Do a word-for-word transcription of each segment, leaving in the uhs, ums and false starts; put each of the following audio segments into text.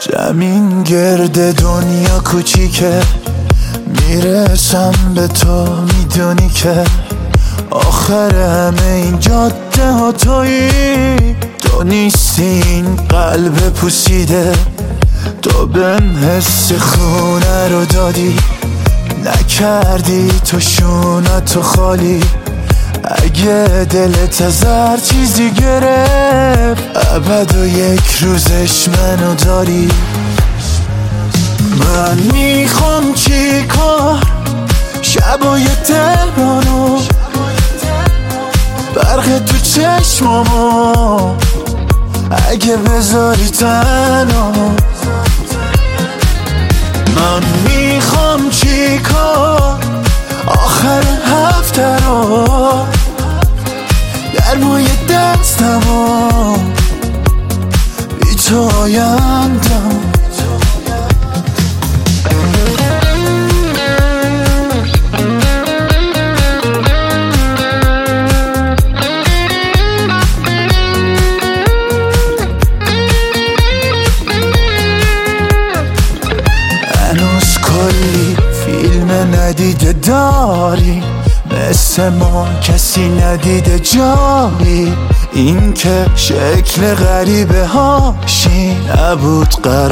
زمین گرد دنیا کوچیکه، میرسم به تو میدونی که آخر همه این جاده ها تویی. تو نیستی این قلب پوسیده، تو بهم حس خونه رو دادی، نکردی تو شونتو خالی. اگه دلت از هر چیزی گرفت، ابد و یک روزش منو داری. من میخوام چی کار شبای تهرانو، برق تو چشمامو اگه بذاری تنها. من میخوام چی کار آخر هفته رو، گرمای دستمو بی تو آیندم. هنوز کلی فیلم ندیده داری، مثل ما کسی ندیده جایی. این که شکل غریبه هاشی نبود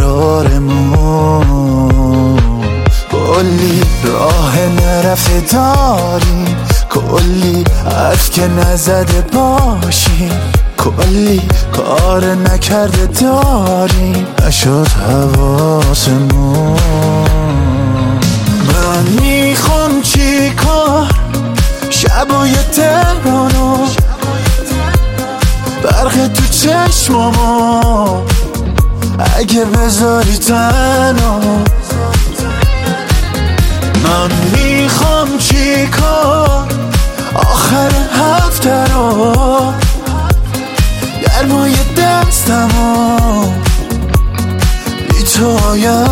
قرارمون. کلی راه نرفته داریم، کلی حرف که نزده باشیم، کلی کار نکرده داریم، نشد حواسمون. من میخوام چی کار شبای تهرانو، برق تو چشمامو اگه بذاری تنها. من میخوام چی کار آخر هفته رو، گرمای دستمو بی تو آیم.